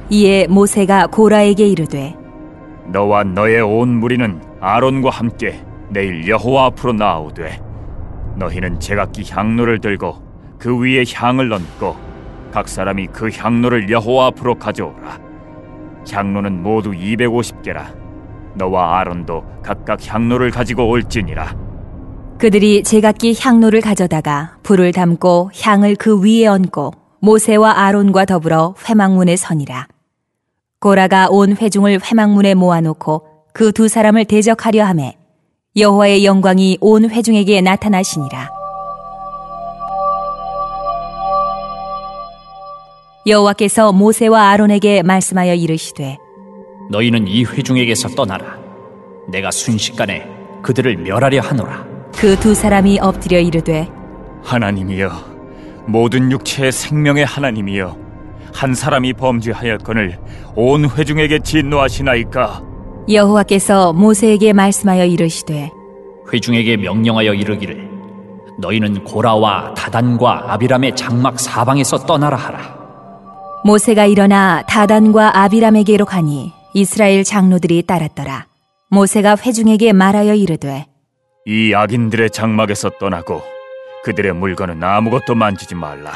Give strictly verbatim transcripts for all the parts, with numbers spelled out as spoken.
이에 모세가 고라에게 이르되 너와 너의 온 무리는 아론과 함께 내일 여호와 앞으로 나아오되 너희는 제각기 향로를 들고 그 위에 향을 얹고 각 사람이 그 향로를 여호와 앞으로 가져오라. 향로는 모두 이백오십 개라. 너와 아론도 각각 향로를 가지고 올지니라. 그들이 제각기 향로를 가져다가 불을 담고 향을 그 위에 얹고 모세와 아론과 더불어 회막문에 서니라. 고라가 온 회중을 회막문에 모아놓고 그 두 사람을 대적하려 하매 여호와의 영광이 온 회중에게 나타나시니라. 여호와께서 모세와 아론에게 말씀하여 이르시되 너희는 이 회중에게서 떠나라. 내가 순식간에 그들을 멸하려 하노라. 그 두 사람이 엎드려 이르되 하나님이여, 모든 육체의 생명의 하나님이여, 한 사람이 범죄하였거늘 온 회중에게 진노하시나이까? 여호와께서 모세에게 말씀하여 이르시되 회중에게 명령하여 이르기를 너희는 고라와 다단과 아비람의 장막 사방에서 떠나라 하라. 모세가 일어나 다단과 아비람에게로 가니 이스라엘 장로들이 따랐더라. 모세가 회중에게 말하여 이르되 이 악인들의 장막에서 떠나고 그들의 물건은 아무것도 만지지 말라.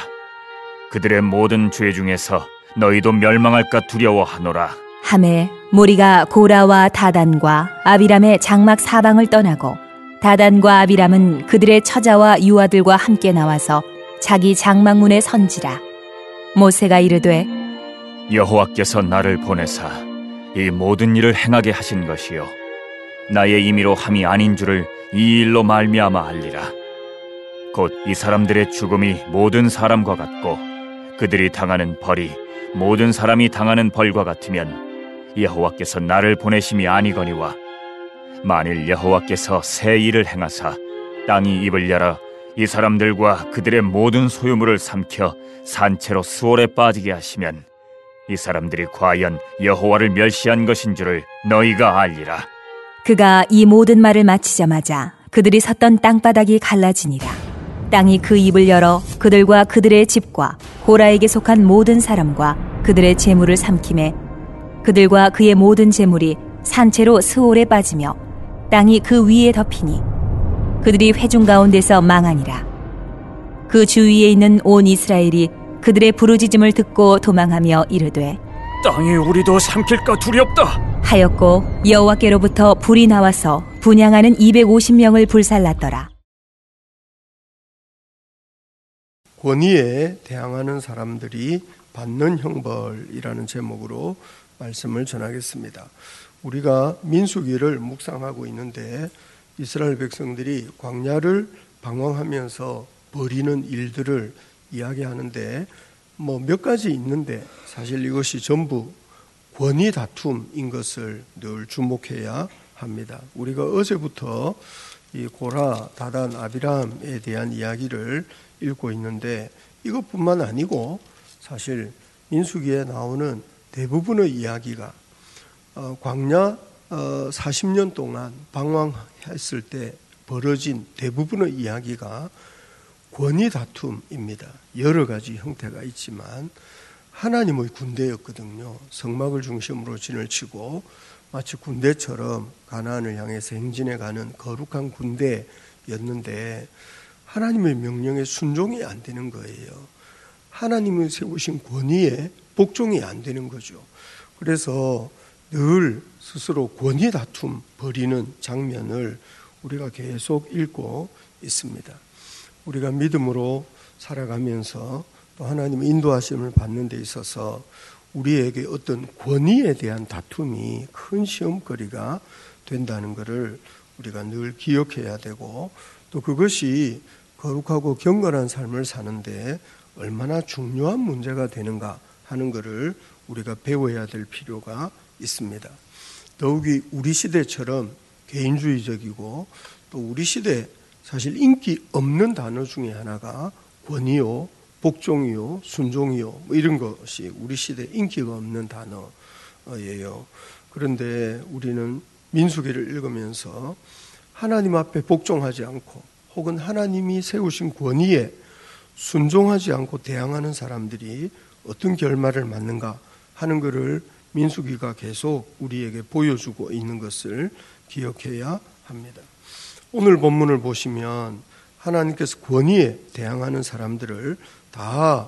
그들의 모든 죄 중에서 너희도 멸망할까 두려워하노라. 하매 무리가 고라와 다단과 아비람의 장막 사방을 떠나고 다단과 아비람은 그들의 처자와 유아들과 함께 나와서 자기 장막문에 선지라. 모세가 이르되 여호와께서 나를 보내사 이 모든 일을 행하게 하신 것이요 나의 임의로 함이 아닌 줄을 이 일로 말미암아 알리라. 곧 이 사람들의 죽음이 모든 사람과 같고 그들이 당하는 벌이 모든 사람이 당하는 벌과 같으면 여호와께서 나를 보내심이 아니거니와 만일 여호와께서 새 일을 행하사 땅이 입을 열어 이 사람들과 그들의 모든 소유물을 삼켜 산채로 수월에 빠지게 하시면 이 사람들이 과연 여호와를 멸시한 것인 줄을 너희가 알리라. 그가 이 모든 말을 마치자마자 그들이 섰던 땅바닥이 갈라지니라. 땅이 그 입을 열어 그들과 그들의 집과 고라에게 속한 모든 사람과 그들의 재물을 삼키매 그들과 그의 모든 재물이 산채로 스올에 빠지며 땅이 그 위에 덮이니 그들이 회중 가운데서 망하니라. 그 주위에 있는 온 이스라엘이 그들의 부르짖음을 듣고 도망하며 이르되 땅이 우리도 삼킬까 두렵다 하였고 여호와께로부터 불이 나와서 분향하는 이백오십 명을 불살랐더라. 권위에 대항하는 사람들이 받는 형벌이라는 제목으로 말씀을 전하겠습니다. 우리가 민수기를 묵상하고 있는데 이스라엘 백성들이 광야를 방황하면서 벌이는 일들을 이야기하는데 뭐 몇 가지 있는데 사실 이것이 전부 권위 다툼인 것을 늘 주목해야 합니다. 우리가 어제부터 이 고라, 다단, 아비람에 대한 이야기를 읽고 있는데 이것뿐만 아니고 사실 민수기에 나오는 대부분의 이야기가 어, 광야 어, 사십 년 동안 방황했을 때 벌어진 대부분의 이야기가 권위 다툼입니다. 여러 가지 형태가 있지만 하나님의 군대였거든요. 성막을 중심으로 진을 치고 마치 군대처럼 가나안을 향해서 행진해가는 거룩한 군대였는데 하나님의 명령에 순종이 안 되는 거예요. 하나님의 세우신 권위에 복종이 안 되는 거죠. 그래서 늘 스스로 권위 다툼 벌이는 장면을 우리가 계속 읽고 있습니다. 우리가 믿음으로 살아가면서 또 하나님의 인도하심을 받는 데 있어서 우리에게 어떤 권위에 대한 다툼이 큰 시험거리가 된다는 것을 우리가 늘 기억해야 되고 또 그것이 거룩하고 경건한 삶을 사는데 얼마나 중요한 문제가 되는가 하는 것을 우리가 배워야 될 필요가 있습니다. 더욱이 우리 시대처럼 개인주의적이고 또 우리 시대 사실 인기 없는 단어 중에 하나가 권위요, 복종이요, 순종이요 뭐 이런 것이 우리 시대 인기가 없는 단어예요. 그런데 우리는 민수기를 읽으면서 하나님 앞에 복종하지 않고 혹은 하나님이 세우신 권위에 순종하지 않고 대항하는 사람들이 어떤 결말을 맞는가 하는 것을 민수기가 계속 우리에게 보여주고 있는 것을 기억해야 합니다. 오늘 본문을 보시면 하나님께서 권위에 대항하는 사람들을 다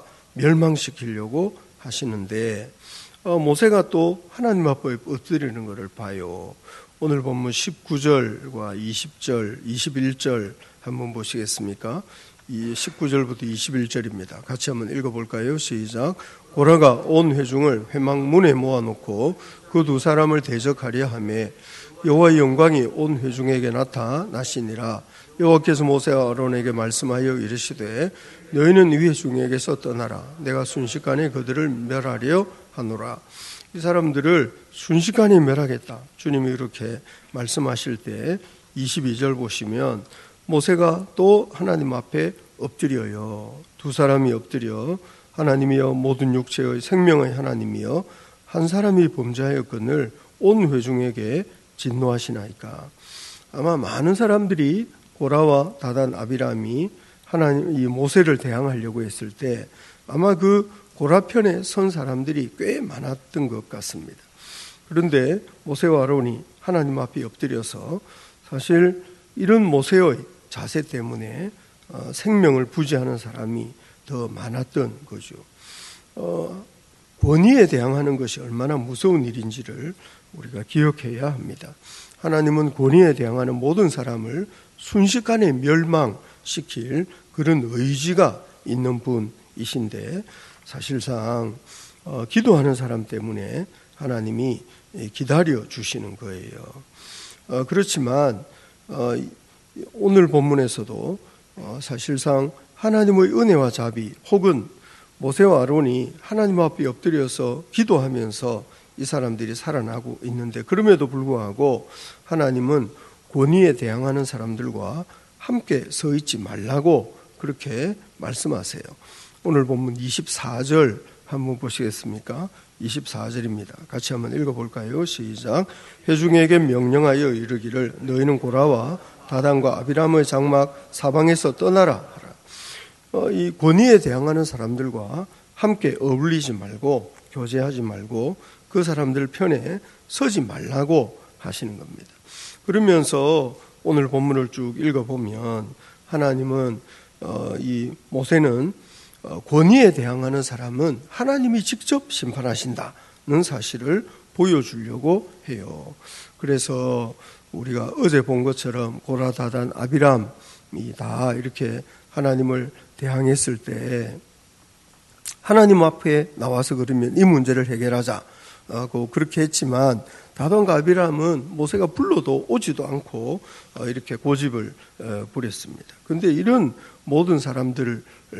멸망시키려고 하시는데 어, 모세가 또 하나님 앞에 엎드리는 것을 봐요. 오늘 본문 십구 절과 이십 절, 이십일 절 한번 보시겠습니까? 이 십구 절부터 이십일 절입니다. 같이 한번 읽어볼까요? 시작. 고라가 온 회중을 회막문에 모아놓고 그 두 사람을 대적하려 하매 여호와의 영광이 온 회중에게 나타나시니라. 여호와께서 모세와 아론에게 말씀하여 이르시되 너희는 이 회중에게서 떠나라. 내가 순식간에 그들을 멸하려 하노라. 이 사람들을 순식간에 멸하겠다. 주님이 이렇게 말씀하실 때 이십이 절 보시면 모세가 또 하나님 앞에 엎드려요. 두 사람이 엎드려 하나님이여 모든 육체의 생명의 하나님이여 한 사람이 범죄하였거늘 온 회중에게 진노하시나이까. 아마 많은 사람들이 고라와 다단 아비람이 하나님 이 모세를 대항하려고 했을 때 아마 그 고라 편에 선 사람들이 꽤 많았던 것 같습니다. 그런데 모세와 아론이 하나님 앞에 엎드려서 사실 이런 모세의 자세 때문에 생명을 부지하는 사람이 더 많았던 거죠. 어, 권위에 대항하는 것이 얼마나 무서운 일인지를 우리가 기억해야 합니다. 하나님은 권위에 대항하는 모든 사람을 순식간에 멸망시킬 그런 의지가 있는 분이신데 사실상 어, 기도하는 사람 때문에 하나님이 기다려 주시는 거예요. 어, 그렇지만 어, 오늘 본문에서도 어, 사실상 하나님의 은혜와 자비 혹은 모세와 아론이 하나님 앞에 엎드려서 기도하면서 이 사람들이 살아나고 있는데 그럼에도 불구하고 하나님은 권위에 대항하는 사람들과 함께 서 있지 말라고 그렇게 말씀하세요. 오늘 본문 이십사 절 한번 보시겠습니까? 이십사 절입니다. 같이 한번 읽어볼까요? 시작. 회중에게 명령하여 이르기를 너희는 고라와 다단과 아비람의 장막 사방에서 떠나라 하라. 어, 이 권위에 대항하는 사람들과 함께 어울리지 말고 교제하지 말고 그 사람들 편에 서지 말라고 하시는 겁니다. 그러면서 오늘 본문을 쭉 읽어보면 하나님은 어, 이 모세는 어, 권위에 대항하는 사람은 하나님이 직접 심판하신다는 사실을 보여주려고 해요. 그래서 우리가 어제 본 것처럼 고라, 다단, 아비람이 다 이렇게 하나님을 대항했을 때 하나님 앞에 나와서 그러면 이 문제를 해결하자고 그렇게 했지만 다단과 아비람은 모세가 불러도 오지도 않고 이렇게 고집을 부렸습니다. 그런데 이런 모든 사람들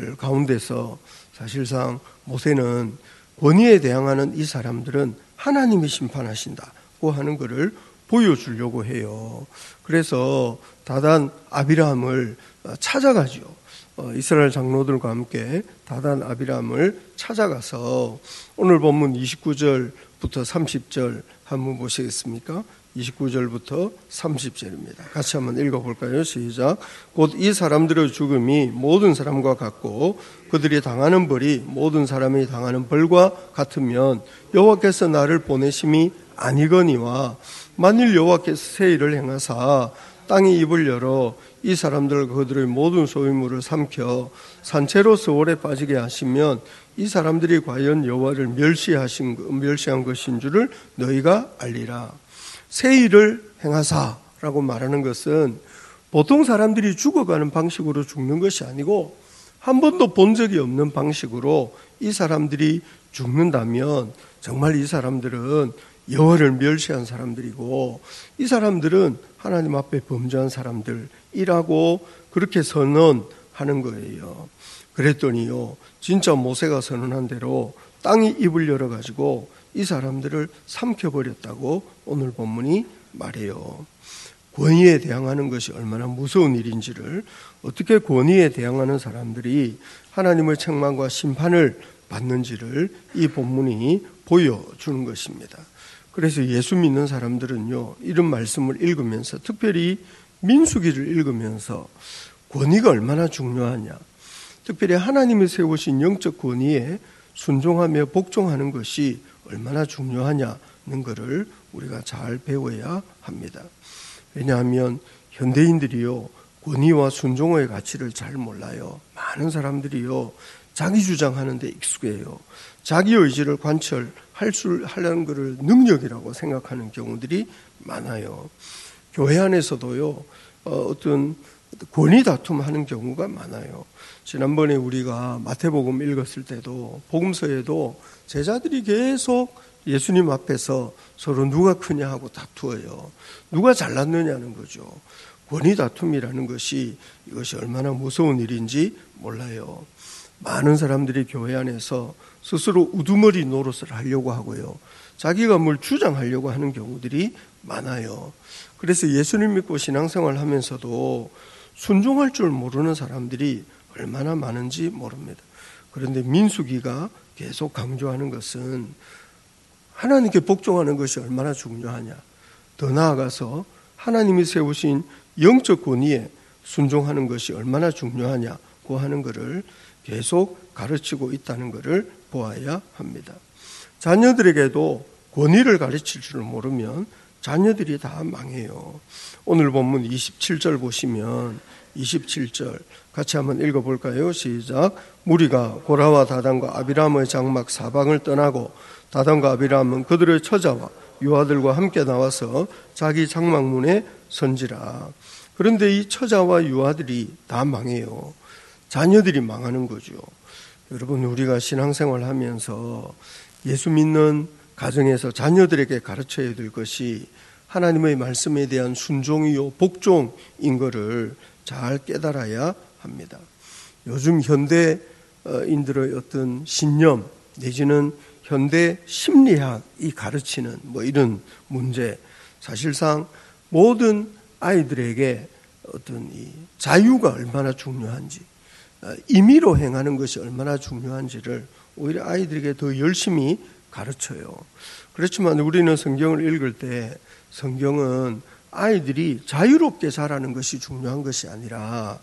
가운데서 사실상 모세는 권위에 대항하는 이 사람들은 하나님이 심판하신다고 하는 것을 보여주려고 해요. 그래서 다단 아비람을 찾아가죠. 이스라엘 장로들과 함께 다단 아비람을 찾아가서 오늘 본문 이십구 절부터 삼십 절 한번 보시겠습니까? 이십구 절부터 삼십 절입니다. 같이 한번 읽어볼까요? 시작. 곧 이 사람들의 죽음이 모든 사람과 같고 그들이 당하는 벌이 모든 사람이 당하는 벌과 같으면 여호와께서 나를 보내심이 아니거니와 만일 여호와께서 새 일을 행하사 땅의 입을 열어 이 사람들 그들의 모든 소유물을 삼켜 산채로 서울에 빠지게 하시면 이 사람들이 과연 여호와를 멸시하신 멸시한 것인 줄을 너희가 알리라. 새 일을 행하사라고 말하는 것은 보통 사람들이 죽어가는 방식으로 죽는 것이 아니고 한 번도 본 적이 없는 방식으로 이 사람들이 죽는다면 정말 이 사람들은 여호와를 멸시한 사람들이고 이 사람들은 하나님 앞에 범죄한 사람들이라고 그렇게 선언하는 거예요. 그랬더니요, 진짜 모세가 선언한 대로 땅이 입을 열어가지고 이 사람들을 삼켜버렸다고 오늘 본문이 말해요. 권위에 대항하는 것이 얼마나 무서운 일인지를, 어떻게 권위에 대항하는 사람들이 하나님의 책망과 심판을 받는지를 이 본문이 보여주는 것입니다. 그래서 예수 믿는 사람들은요, 이런 말씀을 읽으면서, 특별히 민수기를 읽으면서 권위가 얼마나 중요하냐, 특별히 하나님이 세우신 영적 권위에 순종하며 복종하는 것이 얼마나 중요하냐는 것을 우리가 잘 배워야 합니다. 왜냐하면 현대인들이요, 권위와 순종의 가치를 잘 몰라요. 많은 사람들이요, 자기 주장하는 데 익숙해요. 자기 의지를 관철할 수 하려는 것을 능력이라고 생각하는 경우들이 많아요. 교회 안에서도요, 어떤 권위 다툼하는 경우가 많아요. 지난번에 우리가 마태복음 읽었을 때도 복음서에도 제자들이 계속 예수님 앞에서 서로 누가 크냐 하고 다투어요. 누가 잘났느냐는 거죠. 권위 다툼이라는 것이 이것이 얼마나 무서운 일인지 몰라요. 많은 사람들이 교회 안에서 스스로 우두머리 노릇을 하려고 하고요, 자기가 뭘 주장하려고 하는 경우들이 많아요. 그래서 예수님 믿고 신앙생활 하면서도 순종할 줄 모르는 사람들이 얼마나 많은지 모릅니다. 그런데 민수기가 계속 강조하는 것은 하나님께 복종하는 것이 얼마나 중요하냐, 더 나아가서 하나님이 세우신 영적 권위에 순종하는 것이 얼마나 중요하냐고 하는 것을 계속 가르치고 있다는 것을 보아야 합니다. 자녀들에게도 권위를 가르칠 줄 모르면 자녀들이 다 망해요. 오늘 본문 이십칠 절 보시면 이십칠 절 같이 한번 읽어볼까요? 시작. 무리가 고라와 다단과 아비람의 장막 사방을 떠나고 다단과 아비람은 그들의 처자와 유아들과 함께 나와서 자기 장막문에 선지라. 그런데 이 처자와 유아들이 다 망해요. 자녀들이 망하는 거죠. 여러분, 우리가 신앙생활 하면서 예수 믿는 가정에서 자녀들에게 가르쳐야 될 것이 하나님의 말씀에 대한 순종이요 복종인 것을 잘 깨달아야 합니다. 요즘 현대인들의 어떤 신념 내지는 현대 심리학이 가르치는 뭐 이런 문제, 사실상 모든 아이들에게 어떤 이 자유가 얼마나 중요한지, 임의로 행하는 것이 얼마나 중요한지를 오히려 아이들에게 더 열심히 가르쳐요. 그렇지만 우리는 성경을 읽을 때 성경은 아이들이 자유롭게 자라는 것이 중요한 것이 아니라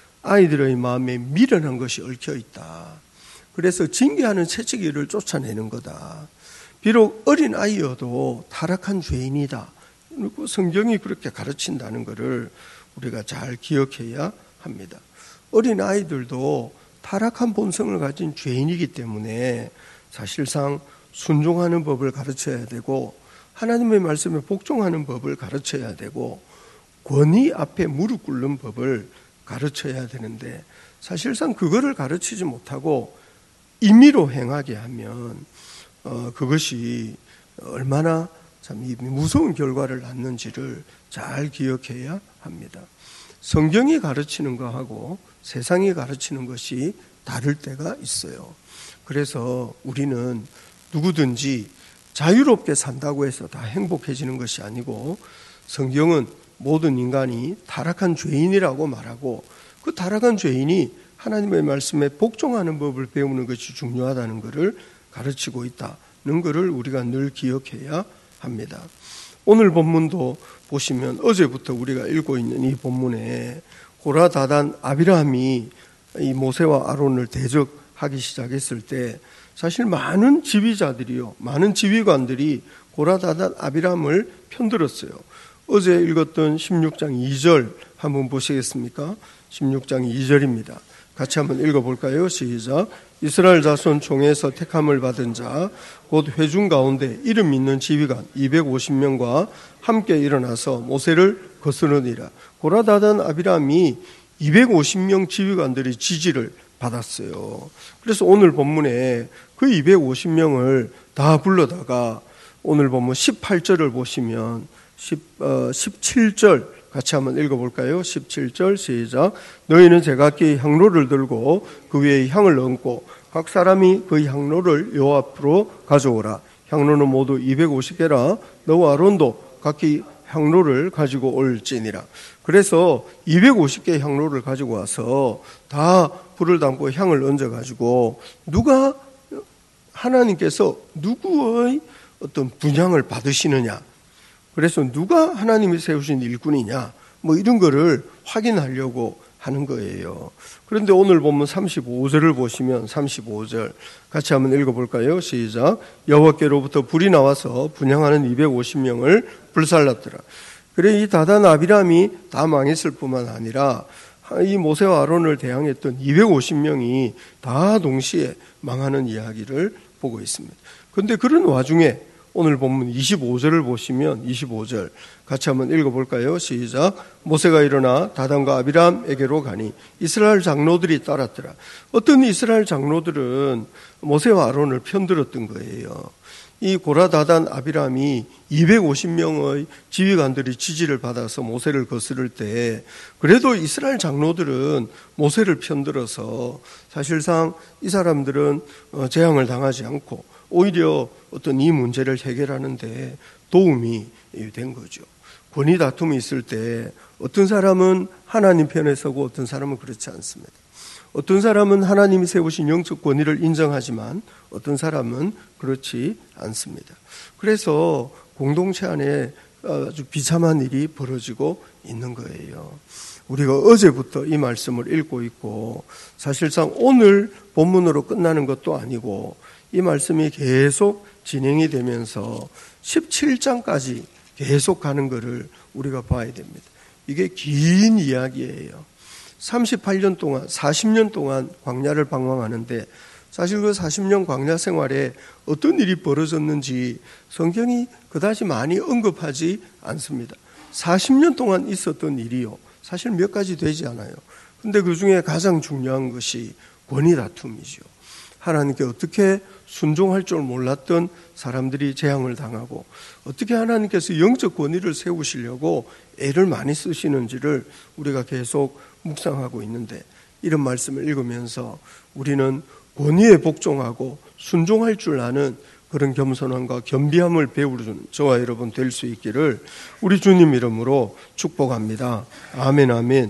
아이들의 마음에 미련한 것이 얽혀 있다. 그래서 징계하는 채찍이를 쫓아내는 거다. 비록 어린 아이여도 타락한 죄인이다. 그리고 성경이 그렇게 가르친다는 것을 우리가 잘 기억해야 합니다. 어린 아이들도 타락한 본성을 가진 죄인이기 때문에 사실상 순종하는 법을 가르쳐야 되고 하나님의 말씀에 복종하는 법을 가르쳐야 되고 권위 앞에 무릎 꿇는 법을 가르쳐야 되는데 사실상 그거를 가르치지 못하고 임의로 행하게 하면 어, 그것이 얼마나 참 무서운 결과를 낳는지를 잘 기억해야 합니다. 성경이 가르치는 것하고 세상이 가르치는 것이 다를 때가 있어요. 그래서 우리는 누구든지 자유롭게 산다고 해서 다 행복해지는 것이 아니고 성경은 모든 인간이 타락한 죄인이라고 말하고 그 타락한 죄인이 하나님의 말씀에 복종하는 법을 배우는 것이 중요하다는 것을 가르치고 있다는 것을 우리가 늘 기억해야 합니다. 오늘 본문도 보시면 어제부터 우리가 읽고 있는 이 본문에 고라, 다단, 아비람이 이 모세와 아론을 대적하기 시작했을 때 사실 많은 지휘자들이요, 많은 지휘관들이 고라, 다단, 아비람을 편들었어요. 어제 읽었던 십육 장 이 절 한번 보시겠습니까? 십육 장 이 절입니다. 같이 한번 읽어볼까요? 시작. 이스라엘 자손 총에서 택함을 받은 자 곧 회중 가운데 이름 있는 지휘관 이백오십 명과 함께 일어나서 모세를 거스르니라. 고라, 다단, 아비람이 이백오십 명 지휘관들의 지지를 받았어요. 그래서 오늘 본문에 그 이백오십 명을 다 불러다가 오늘 본문 십팔 절을 보시면 십칠 절 같이 한번 읽어볼까요? 십칠 절 시작. 너희는 제각기 향로를 들고 그 위에 향을 얹고 각 사람이 그 향로를 여호와 앞으로 가져오라. 향로는 모두 이백오십 개라. 너와 아론도 각기 향로를 가지고 올지니라. 그래서 이백오십 개의 향로를 가지고 와서 다 불을 담고 향을 얹어가지고 누가 하나님께서 누구의 어떤 분향을 받으시느냐, 그래서 누가 하나님이 세우신 일꾼이냐 뭐 이런 거를 확인하려고 하는 거예요. 그런데 오늘 보면 삼십오 절을 보시면 삼십오 절 같이 한번 읽어볼까요? 시작. 여호와께로부터 불이 나와서 분향하는 이백오십 명을 불살랐더라. 그래 이 다단 아비람이 다 망했을 뿐만 아니라 이 모세와 아론을 대항했던 이백오십 명이 다 동시에 망하는 이야기를 보고 있습니다. 그런데 그런 와중에 오늘 본문 이십오 절을 보시면 이십오 절 같이 한번 읽어볼까요? 시작. 모세가 일어나 다단과 아비람에게로 가니 이스라엘 장로들이 따랐더라. 어떤 이스라엘 장로들은 모세와 아론을 편들었던 거예요. 이 고라, 다단, 아비람이 이백오십 명의 지휘관들이 지지를 받아서 모세를 거스를 때 그래도 이스라엘 장로들은 모세를 편들어서 사실상 이 사람들은 재앙을 당하지 않고 오히려 어떤 이 문제를 해결하는 데 도움이 된 거죠. 권위 다툼이 있을 때 어떤 사람은 하나님 편에 서고 어떤 사람은 그렇지 않습니다. 어떤 사람은 하나님이 세우신 영적 권위를 인정하지만 어떤 사람은 그렇지 않습니다. 그래서 공동체 안에 아주 비참한 일이 벌어지고 있는 거예요. 우리가 어제부터 이 말씀을 읽고 있고 사실상 오늘 본문으로 끝나는 것도 아니고 이 말씀이 계속 진행이 되면서 십칠 장까지 계속 가는 것을 우리가 봐야 됩니다. 이게 긴 이야기예요. 삼십팔 년 동안, 사십 년 동안 광야를 방황하는데 사실 그 사십 년 광야 생활에 어떤 일이 벌어졌는지 성경이 그다지 많이 언급하지 않습니다. 사십 년 동안 있었던 일이요. 사실 몇 가지 되지 않아요. 근데 그 중에 가장 중요한 것이 권위 다툼이죠. 하나님께 어떻게 순종할 줄 몰랐던 사람들이 재앙을 당하고 어떻게 하나님께서 영적 권위를 세우시려고 애를 많이 쓰시는지를 우리가 계속 묵상하고 있는데 이런 말씀을 읽으면서 우리는 권위에 복종하고 순종할 줄 아는 그런 겸손함과 겸비함을 배우는 저와 여러분 될 수 있기를 우리 주님 이름으로 축복합니다. 아멘, 아멘.